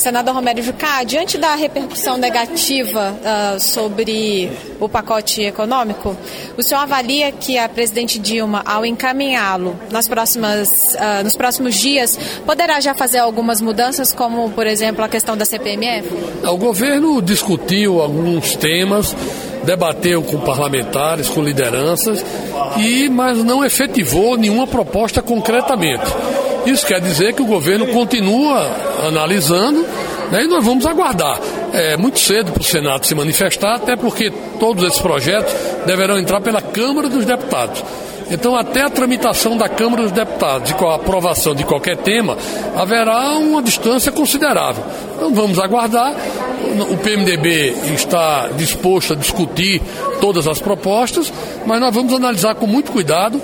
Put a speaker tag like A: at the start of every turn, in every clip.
A: Senador Romero Jucá, diante da repercussão negativa sobre o pacote econômico, o senhor avalia que a presidente Dilma, ao encaminhá-lo nos próximos dias, poderá já fazer algumas mudanças, como, por exemplo, a questão da CPMF?
B: O governo discutiu alguns temas, debateu com parlamentares, com lideranças, mas não efetivou nenhuma proposta concretamente. Isso quer dizer que o governo continua analisando, né, e nós vamos aguardar. É muito cedo para o Senado se manifestar, até porque todos esses projetos deverão entrar pela Câmara dos Deputados. Então, até a tramitação da Câmara dos Deputados e com a aprovação de qualquer tema, haverá uma distância considerável. Então, vamos aguardar. O PMDB está disposto a discutir todas as propostas, mas nós vamos analisar com muito cuidado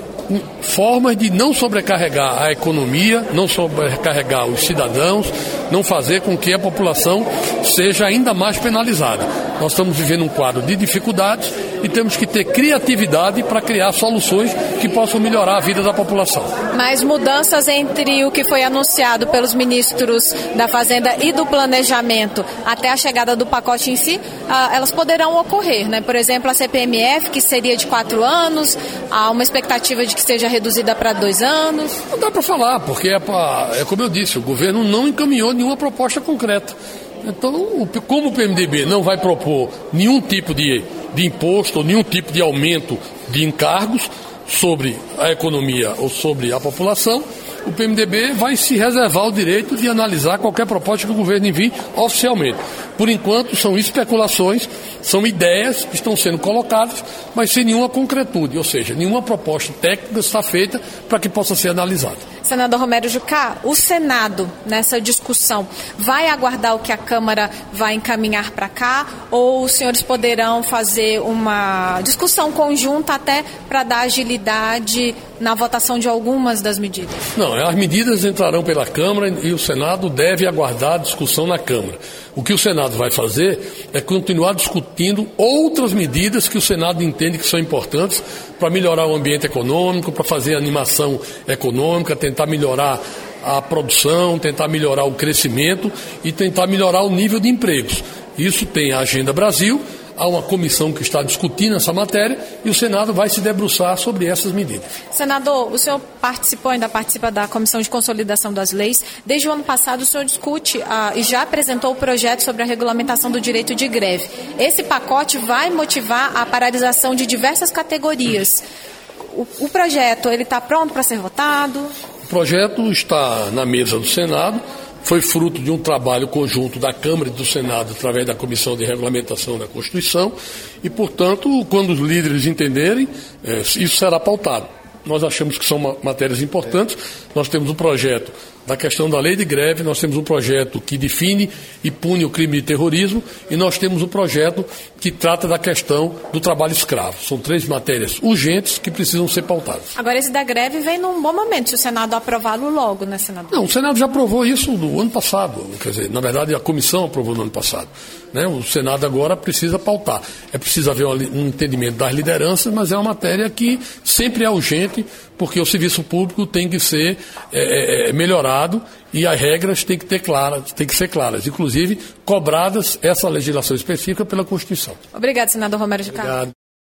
B: formas de não sobrecarregar a economia, não sobrecarregar os cidadãos, não fazer com que a população seja ainda mais penalizada. Nós estamos vivendo um quadro de dificuldades e temos que ter criatividade para criar soluções que possam melhorar a vida da população.
A: Mas mudanças entre o que foi anunciado pelos ministros da Fazenda e do Planejamento até a chegada do pacote em si, elas poderão ocorrer, né? Por exemplo, a CPMF, que seria de 4 anos, há uma expectativa de que seja reduzida para 2 anos.
B: Não dá para falar, porque é como eu disse, o governo não encaminhou nenhuma proposta concreta. Então, como o PMDB não vai propor nenhum tipo de imposto ou nenhum tipo de aumento de encargos sobre a economia ou sobre a população, o PMDB vai se reservar o direito de analisar qualquer proposta que o governo envie oficialmente. Por enquanto, são especulações, são ideias que estão sendo colocadas, mas sem nenhuma concretude, ou seja, nenhuma proposta técnica está feita para que possa ser analisada.
A: Senador Romero Jucá, o Senado, nessa discussão, vai aguardar o que a Câmara vai encaminhar para cá, ou os senhores poderão fazer uma discussão conjunta até para dar agilidade na votação de algumas das medidas?
B: Não, as medidas entrarão pela Câmara e o Senado deve aguardar a discussão na Câmara. O que o Senado vai fazer é continuar discutindo outras medidas que o Senado entende que são importantes para melhorar o ambiente econômico, para fazer animação econômica, tentar melhorar a produção, tentar melhorar o crescimento e tentar melhorar o nível de empregos. Isso tem a Agenda Brasil. Há uma comissão que está discutindo essa matéria e o Senado vai se debruçar sobre essas medidas.
A: Senador, o senhor ainda participa da Comissão de Consolidação das Leis. Desde o ano passado o senhor discute e já apresentou o projeto sobre a regulamentação do direito de greve. Esse pacote vai motivar a paralisação de diversas categorias. O projeto, ele está pronto para ser votado?
B: O projeto está na mesa do Senado. Foi fruto de um trabalho conjunto da Câmara e do Senado através da Comissão de Regulamentação da Constituição e, portanto, quando os líderes entenderem, isso será pautado. Nós achamos que são matérias importantes. Nós temos um projeto da questão da lei de greve, nós temos um projeto que define e pune o crime de terrorismo e nós temos um projeto que trata da questão do trabalho escravo. São 3 matérias urgentes que precisam ser pautadas.
A: Agora, esse da greve vem num bom momento, se o Senado aprová-lo logo, né, senador?
B: Não, o Senado já aprovou isso no ano passado. Quer dizer, na verdade, a comissão aprovou no ano passado. Né? O Senado agora precisa pautar. É preciso haver um entendimento das lideranças, mas é uma matéria que sempre é urgente, porque o serviço público tem que ser melhorado e as regras têm que ser claras, inclusive cobradas essa legislação específica pela Constituição.
A: Obrigado, senador Romero Jucá.
B: Obrigado.